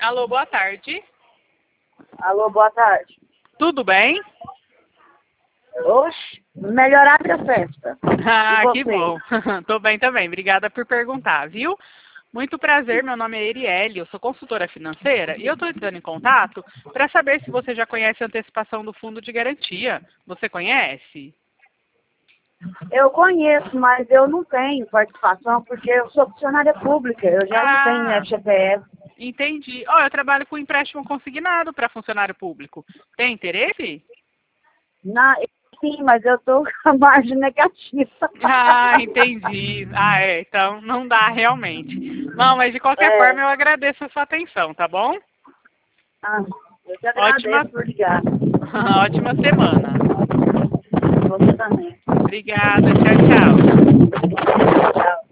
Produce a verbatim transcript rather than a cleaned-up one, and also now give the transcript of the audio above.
Alô, boa tarde. Alô, boa tarde. Tudo bem? Oxe, melhor abre a festa. Ah, E que você? bom. Tô bem também. Obrigada por perguntar, viu? Muito prazer, meu nome é Erielle, eu sou consultora financeira e eu estou entrando em contato para saber se você já conhece a antecipação do fundo de garantia. Você conhece? Eu conheço, mas eu não tenho participação porque eu sou funcionária pública, eu já não tenho Ah, F G T S. entendi. Ó, eu trabalho com empréstimo consignado para funcionário público. Tem interesse? Na, sim, mas eu estou com a margem negativa. Ah, entendi. Ah, é. Então não dá realmente. Não, mas de qualquer É, forma eu agradeço a sua atenção, tá bom? ah, eu te Ótima, agradeço por ligar. ótima semana. Você também. Obrigada. Tchau, tchau. Tchau.